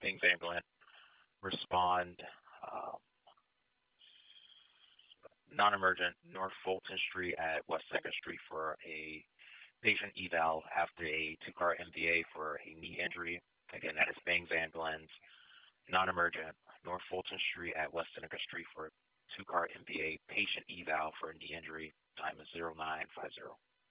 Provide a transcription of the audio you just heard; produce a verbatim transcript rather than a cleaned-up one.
Bangs ambulance, respond um, non-emergent North Fulton Street at West second Street for a patient eval after a two-car M V A for a knee injury. Again, that is Bangs ambulance, non-emergent North Fulton Street at West Seneca Street for a two-car M V A patient eval for a knee injury. Time is zero nine five zero.